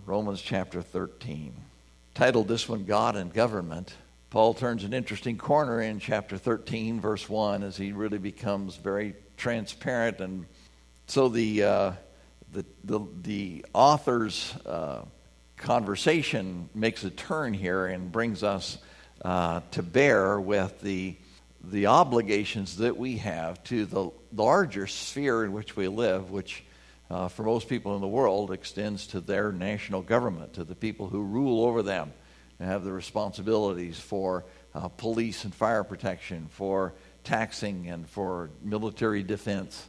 Romans chapter 13. Titled this one, God and Government. Paul turns an interesting corner in chapter 13, verse 1, as he really becomes very transparent. And so the author's conversation makes a turn here and brings us to bear with the obligations that we have to the larger sphere in which we live, which for most people in the world extends to their national government, to the people who rule over them and have the responsibilities for police and fire protection, for taxing and for military defense.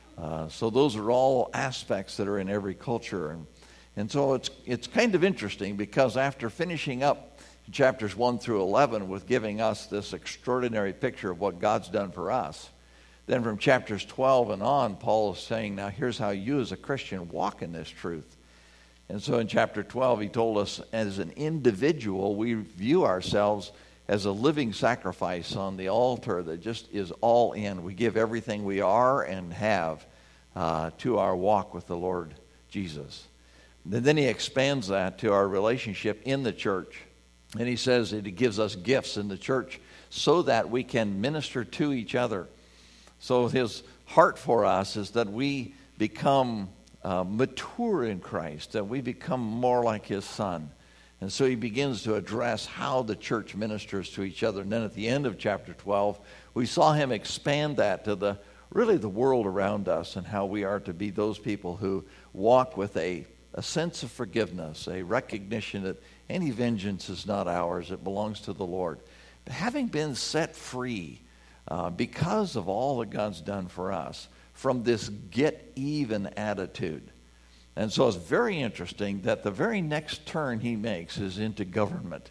So those are all aspects that are in every culture. And so it's kind of interesting because after finishing up chapters 1 through 11 with giving us this extraordinary picture of what God's done for us, then from chapters 12 and on, Paul is saying, now here's how you as a Christian walk in this truth. And so in chapter 12, he told us as an individual, we view ourselves as a living sacrifice on the altar that just is all in. We give everything we are and have to our walk with the Lord Jesus. And then he expands that to our relationship in the church. And he says that he gives us gifts in the church so that we can minister to each other. So his heart for us is that we become mature in Christ, that we become more like his Son. And so he begins to address how the church ministers to each other. And then at the end of chapter 12, we saw him expand that to the world around us and how we are to be those people who walk with a sense of forgiveness, a recognition that any vengeance is not ours, it belongs to the Lord. But having been set free because of all that God's done for us from this get-even attitude. And so it's very interesting that the very next turn he makes is into government.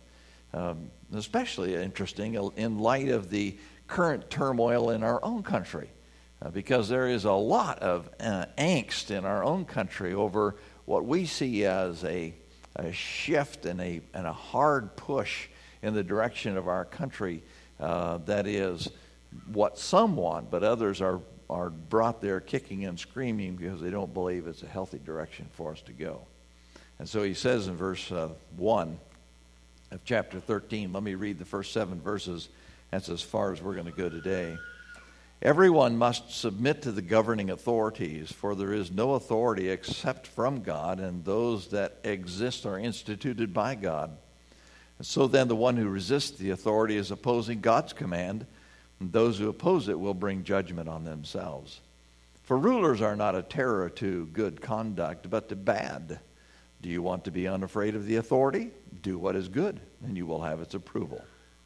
Especially interesting in light of the current turmoil in our own country. Because there is a lot of angst in our own country over what we see as a shift and a hard push in the direction of our country that is what some want, but others are brought there kicking and screaming because they don't believe it's a healthy direction for us to go. And so he says in verse 1 of chapter 13, let me read the first 7 verses. That's as far as we're going to go today. Everyone must submit to the governing authorities, for there is no authority except from God, and those that exist are instituted by God. And so then the one who resists the authority is opposing God's command, and those who oppose it will bring judgment on themselves. For rulers are not a terror to good conduct, but to bad. Do you want to be unafraid of the authority? Do what is good, and you will have its approval.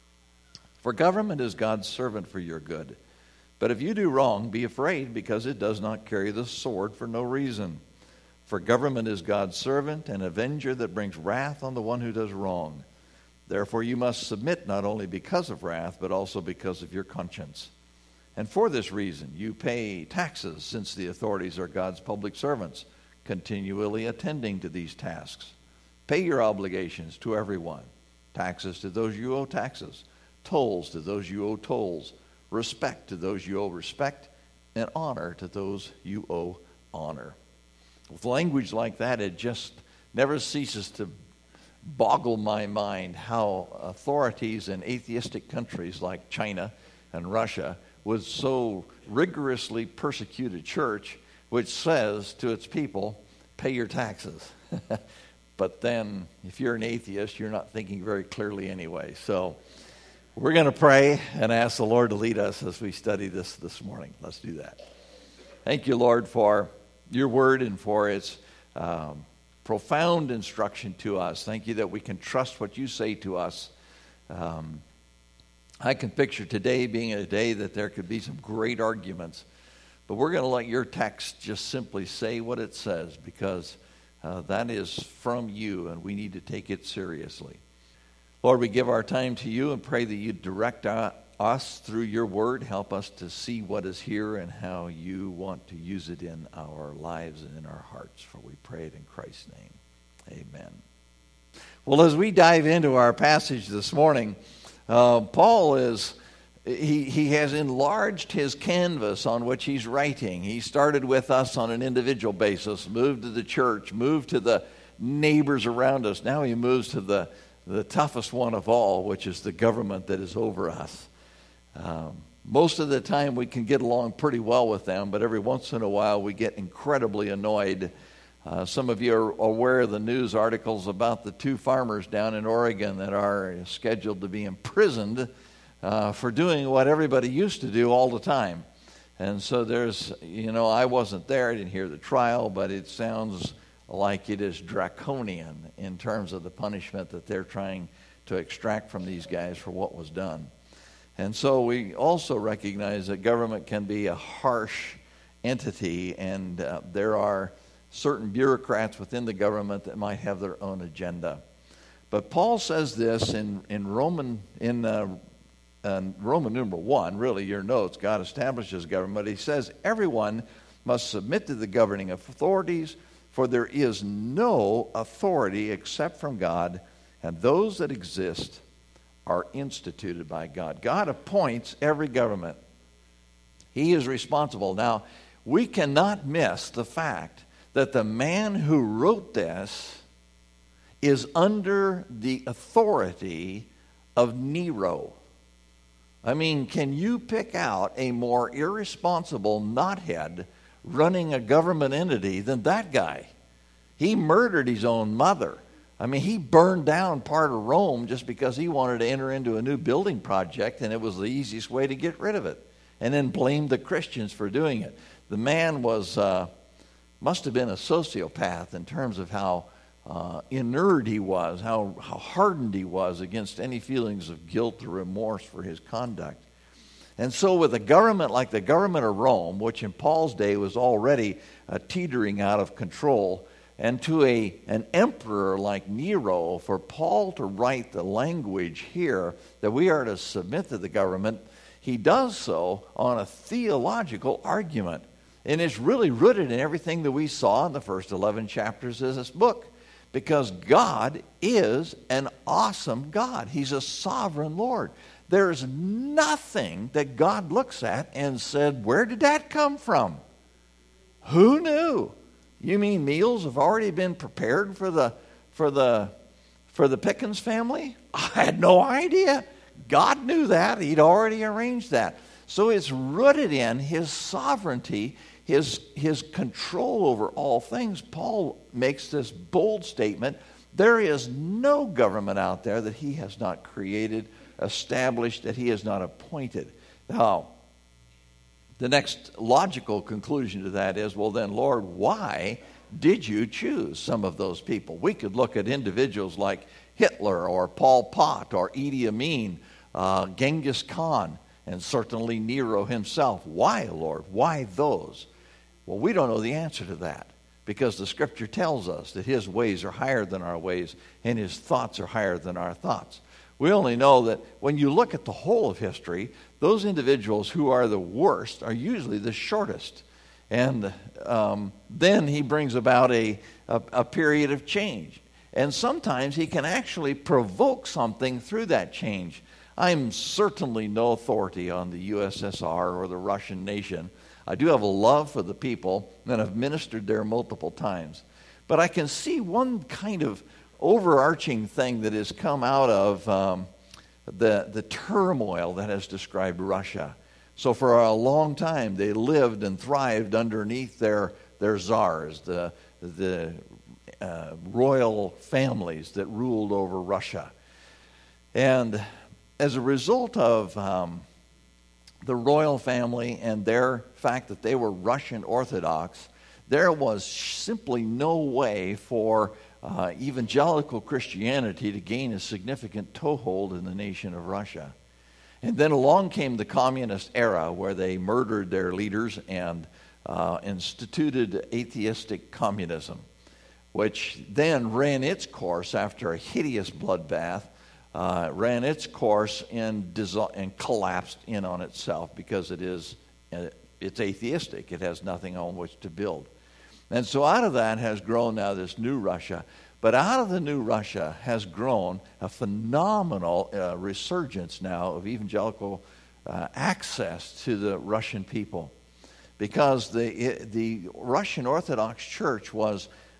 For government is God's servant for your good. But if you do wrong, be afraid, because it does not carry the sword for no reason. For government is God's servant, an avenger that brings wrath on the one who does wrong. Therefore you must submit not only because of wrath, but also because of your conscience. And for this reason you pay taxes, since the authorities are God's public servants, continually attending to these tasks. Pay your obligations to everyone. Taxes to those you owe taxes. Tolls to those you owe tolls. Respect to those you owe respect, and honor to those you owe honor. With language like that, it just never ceases to boggle my mind how authorities in atheistic countries like China and Russia would so rigorously persecute a church which says to its people, pay your taxes. But then, if you're an atheist, you're not thinking very clearly anyway. So we're going to pray and ask the Lord to lead us as we study this morning. Let's do that. Thank you, Lord, for your word and for its profound instruction to us. Thank you that we can trust what you say to us. I can picture today being a day that there could be some great arguments, but we're going to let your text just simply say what it says, because that is from you, and we need to take it seriously. Lord, we give our time to you and pray that you direct us through your word. Help us to see what is here and how you want to use it in our lives and in our hearts. For we pray it in Christ's name. Amen. Well, as we dive into our passage this morning, Paul he has enlarged his canvas on which he's writing. He started with us on an individual basis, moved to the church, moved to the neighbors around us. Now he moves to the toughest one of all, which is the government that is over us. Most of the time we can get along pretty well with them, but every once in a while we get incredibly annoyed. Some of you are aware of the news articles about the 2 farmers down in Oregon that are scheduled to be imprisoned for doing what everybody used to do all the time. And so there's, I wasn't there, I didn't hear the trial, but it sounds like it is draconian in terms of the punishment that they're trying to extract from these guys for what was done. And so we also recognize that government can be a harsh entity, and there are certain bureaucrats within the government that might have their own agenda. But Paul says this in Roman numeral 1, really your notes, God establishes government. He says, everyone must submit to the governing authorities, for there is no authority except from God, and those that exist are instituted by God. God appoints every government. He is responsible. Now, we cannot miss the fact that the man who wrote this is under the authority of Nero. I mean, can you pick out a more irresponsible knothead running a government entity than that guy? He murdered his own mother. I mean, he burned down part of Rome just because he wanted to enter into a new building project, and it was the easiest way to get rid of it, and then blamed the Christians for doing it. The man must have been a sociopath in terms of how inert he was, how hardened he was against any feelings of guilt or remorse for his conduct. And so with a government like the government of Rome, which in Paul's day was already teetering out of control, and to an emperor like Nero, for Paul to write the language here that we are to submit to the government, he does so on a theological argument. And it's really rooted in everything that we saw in the first 11 chapters of this book. Because God is an awesome God. He's a sovereign Lord. There's nothing that God looks at and said, where did that come from? Who knew? You mean meals have already been prepared for the Pickens family? I had no idea. God knew that. He'd already arranged that. So it's rooted in his sovereignty, his control over all things. Paul makes this bold statement: there is no government out there that he has not created, established, that he has not appointed. Now, the next logical conclusion to that is, well then, Lord, why did you choose some of those people? We could look at individuals like Hitler or Pol Pot or Idi Amin, Genghis Khan, and certainly Nero himself. Why, Lord? Why those? Well, we don't know the answer to that, because the Scripture tells us that his ways are higher than our ways and his thoughts are higher than our thoughts. We only know that when you look at the whole of history, those individuals who are the worst are usually the shortest. And then he brings about a period of change. And sometimes he can actually provoke something through that change. I'm certainly no authority on the USSR or the Russian nation. I do have a love for the people and have ministered there multiple times. But I can see one kind of overarching thing that has come out of the turmoil that has described Russia. So for a long time they lived and thrived underneath their czars, the royal families that ruled over Russia. And as a result of the royal family and their fact that they were Russian Orthodox, there was simply no way for evangelical Christianity to gain a significant toehold in the nation of Russia. And then along came the communist era, where they murdered their leaders and instituted atheistic communism, which then ran its course after a hideous bloodbath, ran its course and collapsed in on itself, because it's atheistic. It has nothing on which to build. And so out of that has grown now this new Russia. But out of the new Russia has grown a phenomenal resurgence now of evangelical access to the Russian people. Because the Russian Orthodox Church was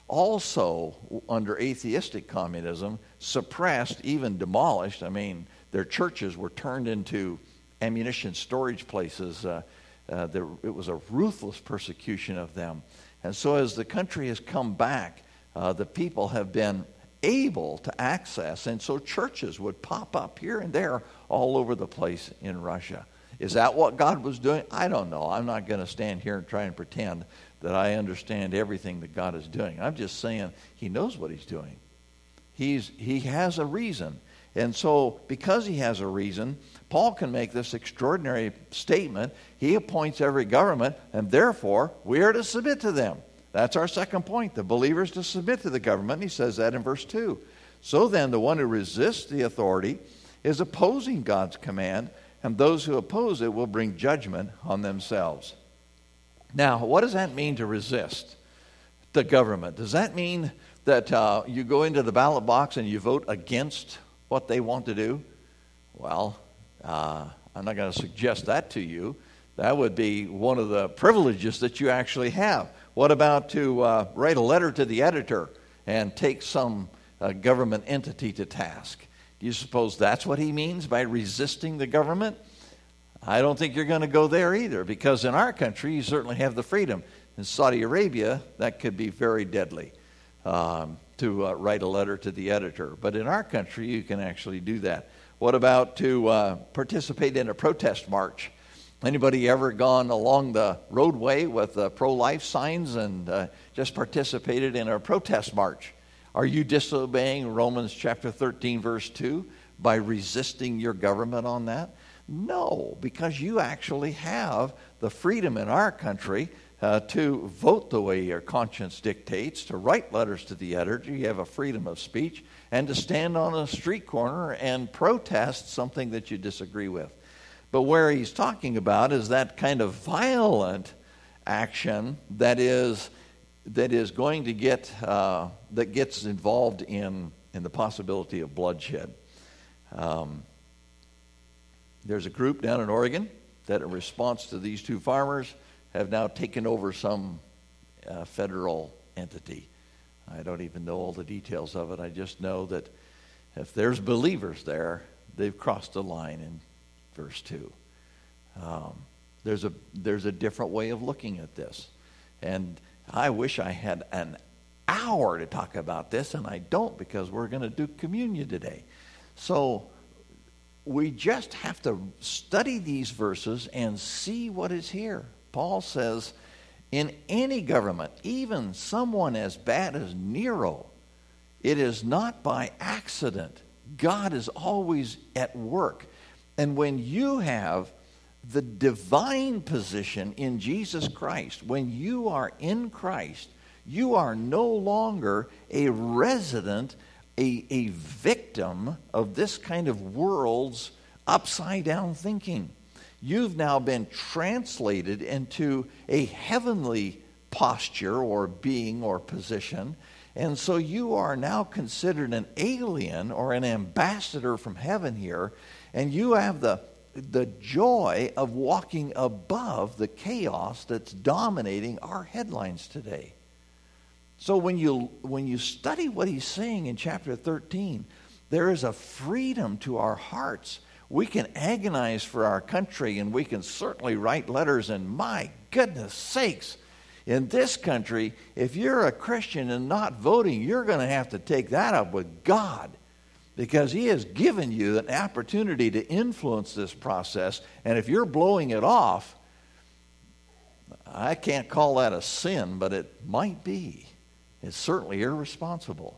also under atheistic communism suppressed, even demolished. I mean, their churches were turned into ammunition storage places. It was a ruthless persecution of them. And so as the country has come back, the people have been able to access, and so churches would pop up here and there all over the place in Russia. Is that what God was doing? I don't know. I'm not going to stand here and try and pretend that I understand everything that God is doing. I'm just saying he knows what he's doing. He has a reason. And so because he has a reason, Paul can make this extraordinary statement. He appoints every government, and therefore we are to submit to them. That's our second point. The believers to submit to the government. He says that in verse 2. So then the one who resists the authority is opposing God's command, and those who oppose it will bring judgment on themselves. Now, what does that mean to resist the government? Does that mean that you go into the ballot box and you vote against what they want to do? Well, I'm not going to suggest that to you. That would be one of the privileges that you actually have. What about to write a letter to the editor and take some government entity to task? Do you suppose that's what he means by resisting the government? I don't think you're going to go there either, because in our country you certainly have the freedom. In Saudi Arabia, that could be very deadly to write a letter to the editor. But in our country, you can actually do that. What about to participate in a protest march? Anybody ever gone along the roadway with pro-life signs and just participated in a protest march? Are you disobeying Romans chapter 13, verse 2 by resisting your government on that? No, because you actually have the freedom in our country to vote the way your conscience dictates, to write letters to the editor. You have a freedom of speech, and to stand on a street corner and protest something that you disagree with. But where he's talking about is that kind of violent action that is going to get that gets involved in the possibility of bloodshed. There's a group down in Oregon that, in response to these two farmers, have now taken over some federal entity. I don't even know all the details of it. I just know that if there's believers there, they've crossed the line in verse 2. There's a different way of looking at this. And I wish I had an hour to talk about this, and I don't, because we're going to do communion today. So we just have to study these verses and see what is here. Paul says, in any government, even someone as bad as Nero, it is not by accident. God is always at work. And when you have the divine position in Jesus Christ, when you are in Christ, you are no longer a resident, a victim of this kind of world's upside-down thinking. You've now been translated into a heavenly posture or being or position, and so you are now considered an alien or an ambassador from heaven here, and you have the joy of walking above the chaos that's dominating our headlines today. So when you study what he's saying in chapter 13, there is a freedom to our hearts. We can agonize for our country, and we can certainly write letters, and my goodness sakes, in this country, if you're a Christian and not voting, you're going to have to take that up with God, because he has given you an opportunity to influence this process, and if you're blowing it off, I can't call that a sin, but it might be. It's certainly irresponsible.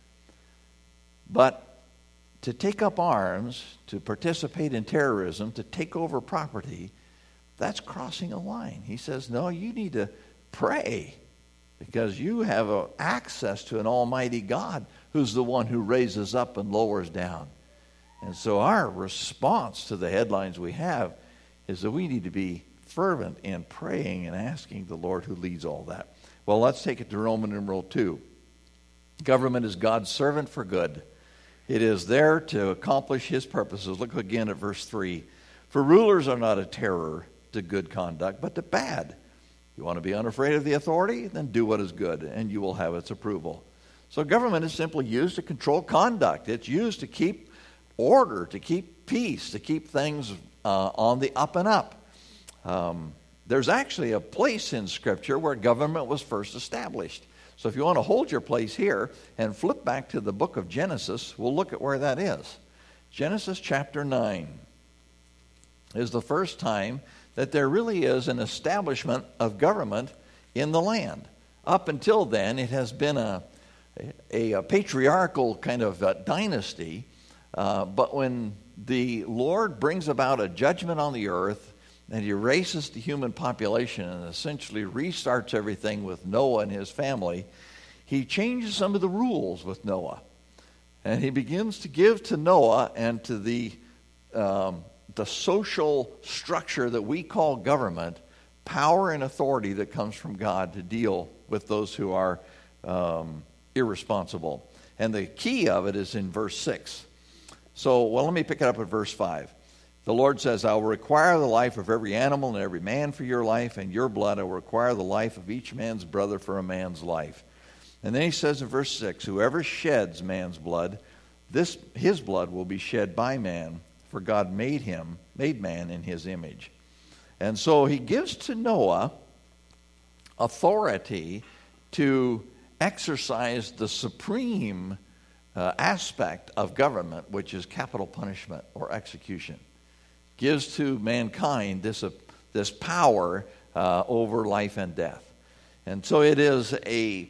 But to take up arms, to participate in terrorism, to take over property, that's crossing a line. He says, no, you need to pray, because you have access to an almighty God who's the one who raises up and lowers down. And so our response to the headlines we have is that we need to be fervent in praying and asking the Lord who leads all that. Well, let's take it to Roman numeral 2. Government is God's servant for good. It is there to accomplish his purposes. Look again at verse 3. For rulers are not a terror to good conduct, but to bad. You want to be unafraid of the authority? Then do what is good, and you will have its approval. So government is simply used to control conduct. It's used to keep order, to keep peace, to keep things on the up and up. There's actually a place in Scripture where government was first established. So if you want to hold your place here and flip back to the book of Genesis, we'll look at where that is. Genesis chapter 9 is the first time that there really is an establishment of government in the land. Up until then, it has been a patriarchal kind of dynasty, but when the Lord brings about a judgment on the earth and he erases the human population and essentially restarts everything with Noah and his family, he changes some of the rules with Noah. And he begins to give to Noah and to the social structure that we call government power and authority that comes from God to deal with those who are irresponsible. And the key of it is in verse 6. So, let me pick it up at verse 5. The Lord says, I will require the life of every animal and every man for your life, and your blood I will require the life of each man's brother for a man's life. And then he says in verse 6, whoever sheds man's blood, his blood will be shed by man, for God made man in his image. And so he gives to Noah authority to exercise the supreme aspect of government, which is capital punishment or execution. Gives to mankind this power over life and death. And so it is a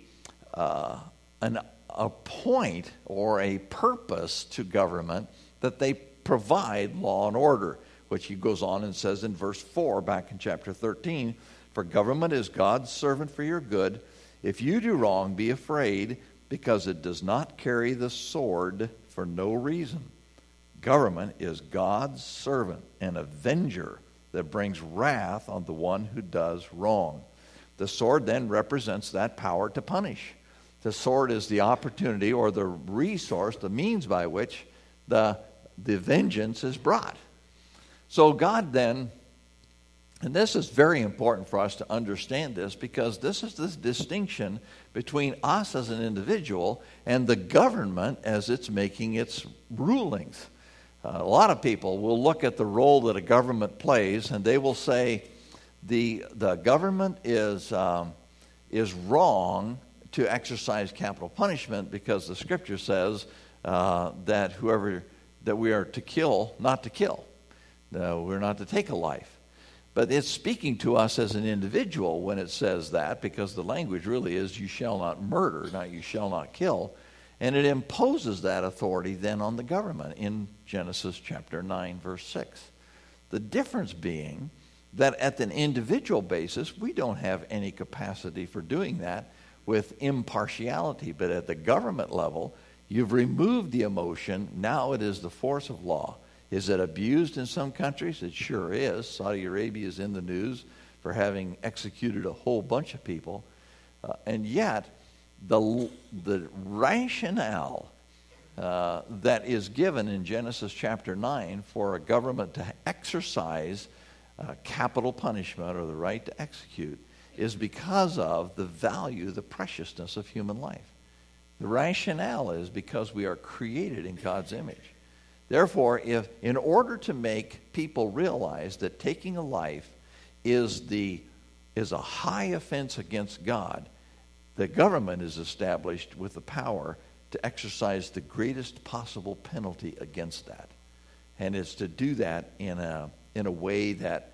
point or a purpose to government that they provide law and order, which he goes on and says in verse 4 back in chapter 13, for government is God's servant for your good. If you do wrong, be afraid, because it does not carry the sword for no reason. Government is God's servant, an avenger that brings wrath on the one who does wrong. The sword then represents that power to punish. The sword is the opportunity or the resource, the means by which the vengeance is brought. So God then, and this is very important for us to understand this, because this is this distinction between us as an individual and the government as it's making its rulings. A lot of people will look at the role that a government plays, and they will say the government is wrong to exercise capital punishment because the Scripture says that we are to kill, not to kill. We're not to take a life. But it's speaking to us as an individual when it says that, because the language really is you shall not murder, not you shall not kill. And it imposes that authority then on the government in Genesis chapter 9, verse 6. The difference being that at an individual basis, we don't have any capacity for doing that with impartiality. But at the government level, you've removed the emotion. Now it is the force of law. Is it abused in some countries? It sure is. Saudi Arabia is in the news for having executed a whole bunch of people. And yet, the rationale that is given in Genesis chapter 9 for a government to exercise capital punishment or the right to execute is because of the value, the preciousness of human life. The rationale is because we are created in God's image. Therefore, if in order to make people realize that taking a life is a high offense against God, the government is established with the power to exercise the greatest possible penalty against that. And it's to do that in a way that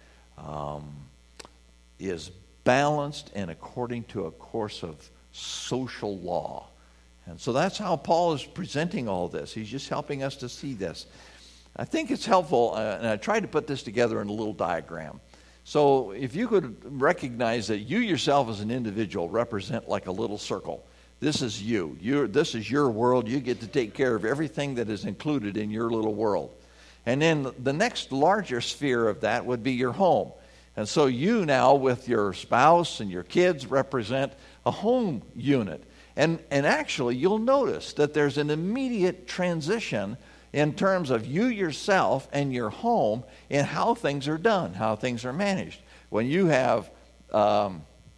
is balanced and according to a course of social law. And so that's how Paul is presenting all this. He's just helping us to see this. I think it's helpful, and I tried to put this together in a little diagram. So if you could recognize that you yourself as an individual represent like a little circle. This is you. This is your world. You get to take care of everything that is included in your little world. And then the next larger sphere of that would be your home. And so you now with your spouse and your kids represent a home unit. And actually, you'll notice that there's an immediate transition in terms of you yourself and your home and how things are done, how things are managed. When you have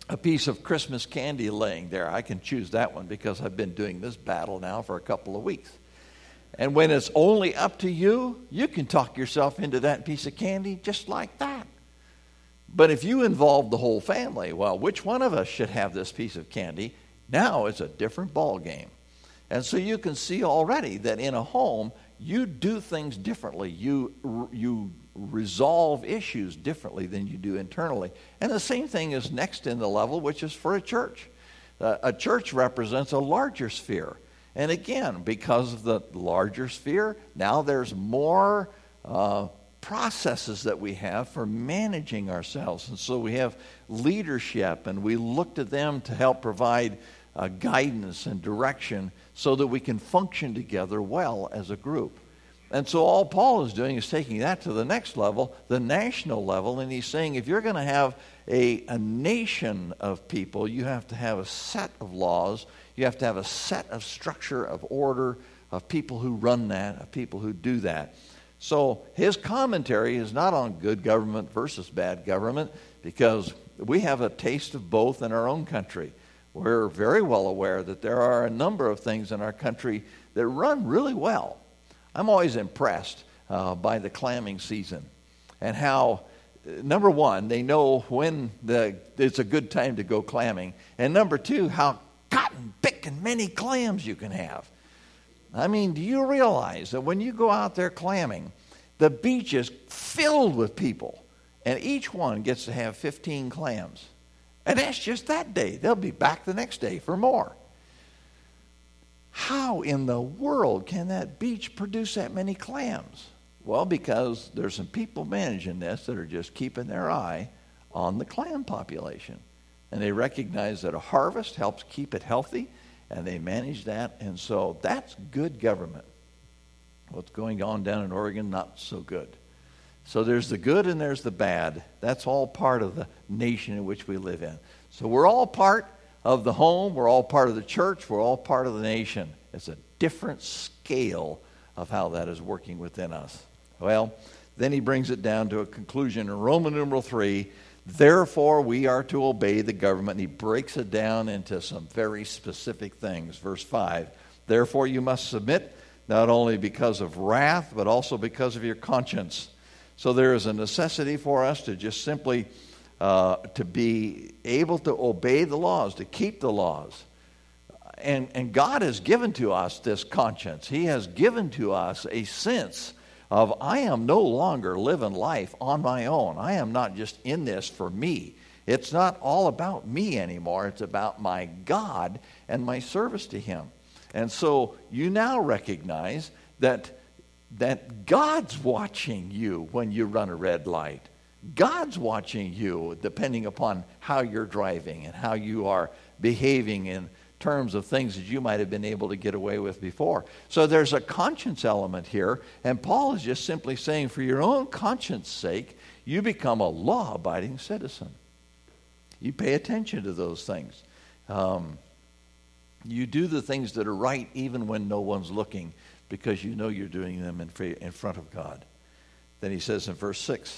a piece of Christmas candy laying there. I can choose that one because I've been doing this battle now for a couple of weeks. And when it's only up to you, you can talk yourself into that piece of candy just like that. But if you involve the whole family, well, which one of us should have this piece of candy? Now it's a different ball game. And so you can see already that in a home, you do things differently. You resolve issues differently than you do internally. And the same thing is next in the level, which is for a church. A church represents a larger sphere. And again, because of the larger sphere, now there's more processes that we have for managing ourselves. And so we have leadership, and we look to them to help provide guidance and direction so that we can function together well as a group. And so all Paul is doing is taking that to the next level, the national level, and he's saying if you're going to have a nation of people, you have to have a set of laws, you have to have a set of structure, of order, of people who run that, of people who do that. So his commentary is not on good government versus bad government, because we have a taste of both in our own country. We're very well aware that there are a number of things in our country that run really well. I'm always impressed by the clamming season and how, number one, they know when it's a good time to go clamming, and number two, how cotton-picking many clams you can have. I mean, do you realize that when you go out there clamming, the beach is filled with people, and each one gets to have 15 clams? And that's just that day. They'll be back the next day for more. How in the world can that beach produce that many clams? Well, because there's some people managing this that are just keeping their eye on the clam population. And they recognize that a harvest helps keep it healthy, and they manage that. And so that's good government. What's going on down in Oregon, not so good. So there's the good and there's the bad. That's all part of the nation in which we live in. So we're all part of the home. We're all part of the church. We're all part of the nation. It's a different scale of how that is working within us. Well, then he brings it down to a conclusion in Roman numeral 3. Therefore, we are to obey the government. And he breaks it down into some very specific things. Verse 5, therefore you must submit, not only because of wrath, but also because of your conscience. So there is a necessity for us to just simply to be able to obey the laws, to keep the laws. And God has given to us this conscience. He has given to us a sense of, I am no longer living life on my own. I am not just in this for me. It's not all about me anymore. It's about my God and my service to Him. And so you now recognize that God's watching you when you run a red light. God's watching you depending upon how you're driving and how you are behaving in terms of things that you might have been able to get away with before. So there's a conscience element here, and Paul is just simply saying for your own conscience sake, you become a law-abiding citizen. You pay attention to those things. You do the things that are right even when no one's looking, because you know you're doing them in front of God. Then he says in verse 6,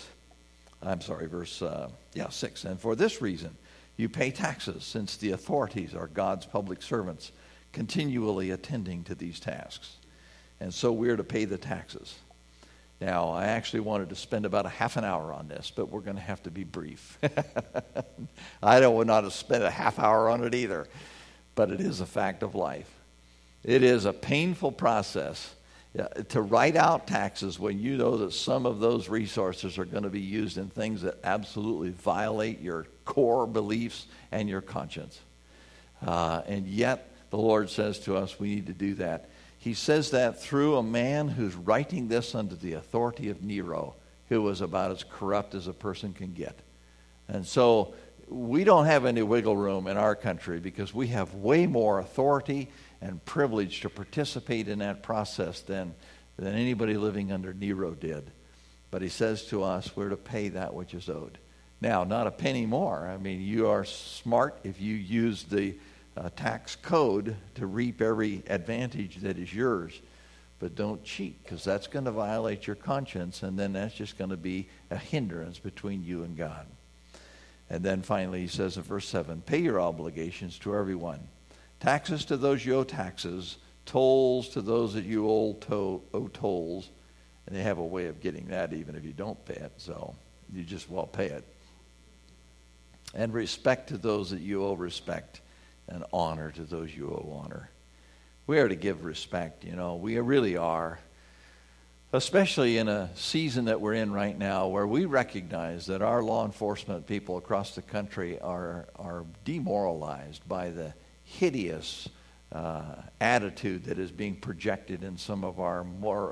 and for this reason you pay taxes, since the authorities are God's public servants, continually attending to these tasks. And so we're to pay the taxes. Now, I actually wanted to spend about a half an hour on this, but we're going to have to be brief. I don't want to spend a half hour on it either, but it is a fact of life. It is a painful process to write out taxes when you know that some of those resources are going to be used in things that absolutely violate your core beliefs and your conscience. And yet the Lord says to us we need to do that. He says that through a man who's writing this under the authority of Nero, who was about as corrupt as a person can get. And so we don't have any wiggle room in our country because we have way more authority and privilege to participate in that process than anybody living under Nero did. But he says to us, we're to pay that which is owed. Now, not a penny more. I mean, you are smart if you use the tax code to reap every advantage that is yours. But don't cheat, because that's going to violate your conscience, and then that's just going to be a hindrance between you and God. And then finally he says in verse 7, pay your obligations to everyone. Taxes to those you owe taxes, tolls to those that you owe tolls. And they have a way of getting that even if you don't pay it, so you just well pay it. And respect to those that you owe respect, and honor to those you owe honor. We are to give respect, we really are. Especially in a season that we're in right now where we recognize that our law enforcement people across the country are demoralized by the hideous attitude that is being projected in some of our more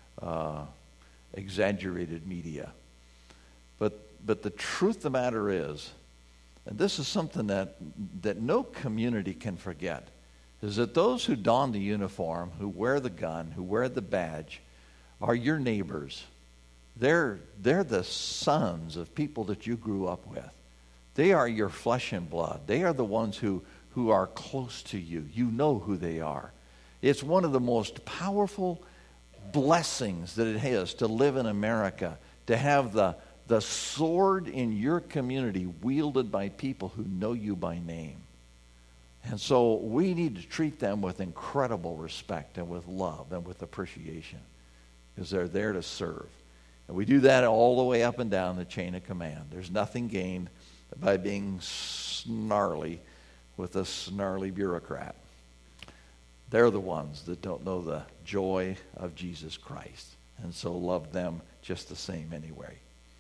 exaggerated media. But the truth of the matter is, and this is something that no community can forget, is that those who don the uniform, who wear the gun, who wear the badge, are your neighbors. They're the sons of people that you grew up with. They are your flesh and blood. They are the ones who are close to you. You know who they are. It's one of the most powerful blessings that it is to live in America, to have the sword in your community wielded by people who know you by name. And so we need to treat them with incredible respect and with love and with appreciation, because they're there to serve. And we do that all the way up and down the chain of command. There's nothing gained by being snarly with a snarly bureaucrat. They're the ones that don't know the joy of Jesus Christ, and so love them just the same anyway.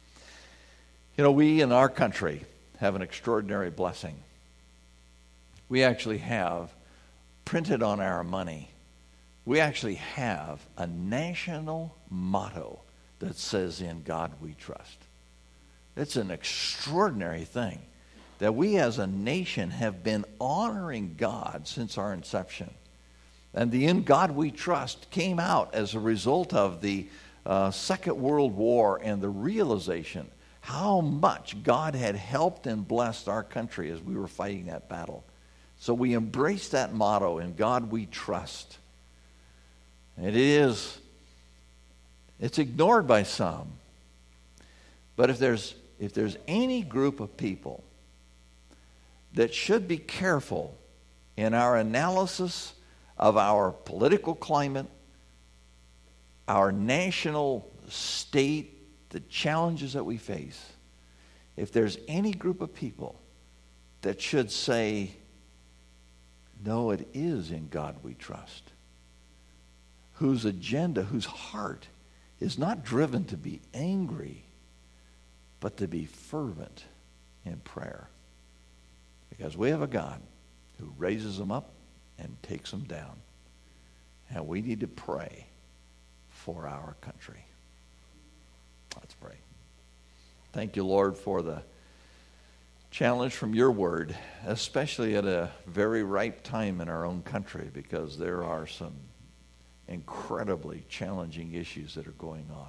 We in our country have an extraordinary blessing. We actually have, printed on our money, we actually have a national motto that says, "In God we trust." It's an extraordinary thing that we as a nation have been honoring God since our inception. And the "In God we trust" came out as a result of the Second World War and the realization how much God had helped and blessed our country as we were fighting that battle. So we embraced that motto, "In God we trust." It's ignored by some. But if there's any group of people that should be careful in our analysis of our political climate, our national state, the challenges that we face, if there's any group of people that should say, no, it is in God we trust, whose agenda, whose heart is not driven to be angry, but to be fervent in prayer. Because we have a God who raises them up and takes them down. And we need to pray for our country. Let's pray. Thank you, Lord, for the challenge from your word, especially at a very ripe time in our own country, because there are some incredibly challenging issues that are going on.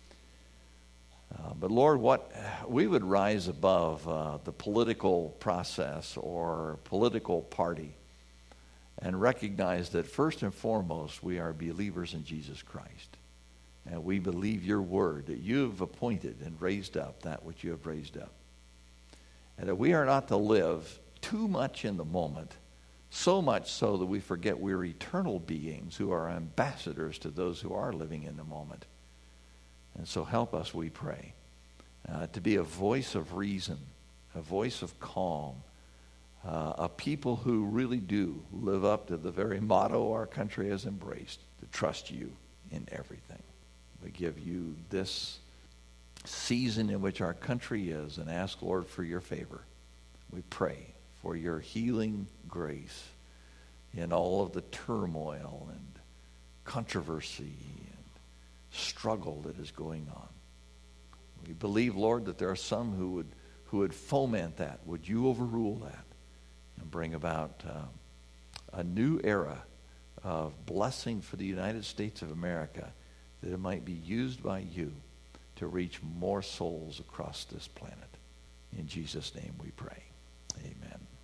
But Lord, what we would rise above the political process or political party and recognize that first and foremost we are believers in Jesus Christ. And we believe your word, that you have appointed and raised up that which you have raised up. And that we are not to live too much in the moment, so much so that we forget we're eternal beings who are ambassadors to those who are living in the moment. And so help us, we pray, to be a voice of reason, a voice of calm, a people who really do live up to the very motto our country has embraced, to trust you in everything. We give you this season in which our country is and ask, Lord, for your favor. We pray for your healing grace in all of the turmoil and controversy and struggle that is going on. We believe, Lord, that there are some who would foment that. Would you overrule that and bring about a new era of blessing for the United States of America, that it might be used by you to reach more souls across this planet. In Jesus' name we pray.